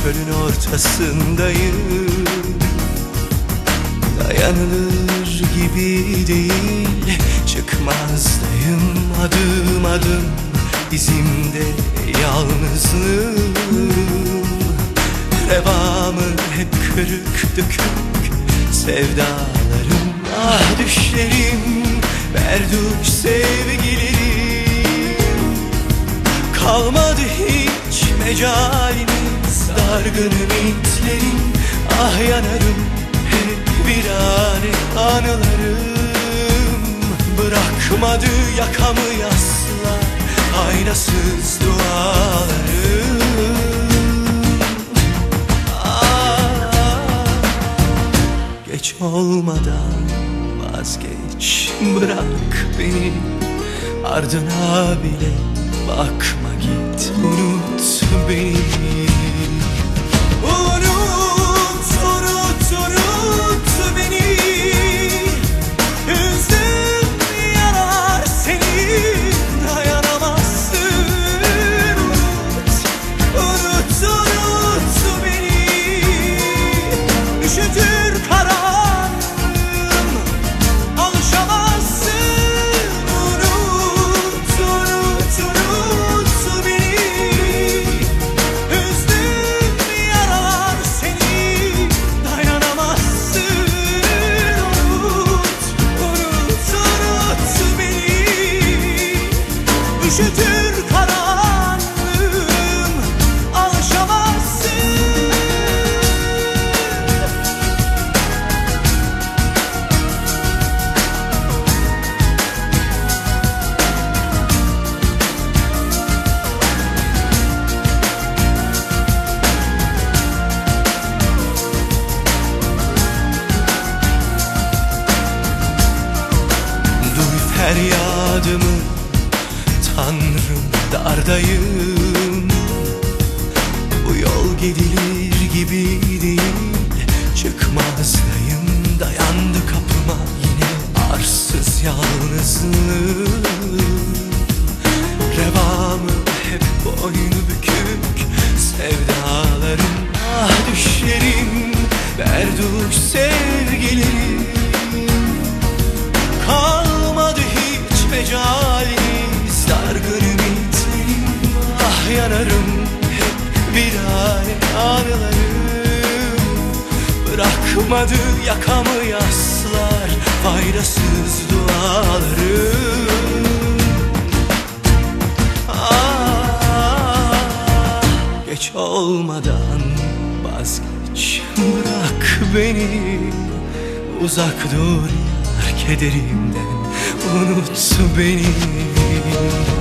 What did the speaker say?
çölün ortasındayım. Dayanılır gibi değil, çıkmazdayım adım adım, izimde yalnızlığım. Revamı hep kırık dökük sevdalarım, ah düşlerim, berduş sevgilerim. Kalmadı hiç mecalimiz, dargın ümitlerim, ah yanarım hep virane anılarım. Bırakmadı yakamı yaslar, aynasız dualarım. Geç olmadan vazgeç, bırak beni, ardına bile bakma, git, unut beni. Unut, unut, unut beni. Üzdüm yanar seni, dayanamazsın. Unut, unut, unut beni. Üşütür kararım, alışamazsın. Unut, unut, unut beni. Üzdüm yarar seni, dayanamazsın. Unut, unut, unut beni. Üşütür kararım, alışamazsın. Duy feryadımı Tanrım, dardayım. Bu yol gidilir gibi değil, çıkmazdayım. Dayandı kapıma yine arsız yalnızlığım. Revamı hep boynu bükük sevdalarım, ah düşlerim, berduş sevgilerim. Kalmadı hiç mecalimiz, dargın ümitlerim, ah yanarım hep virane anılarım. Bırakmadı yakamı yaslar, faydasız dualarım. Geç olmadan vazgeç, bırak beni, uzak dur yar kederimden, unut beni.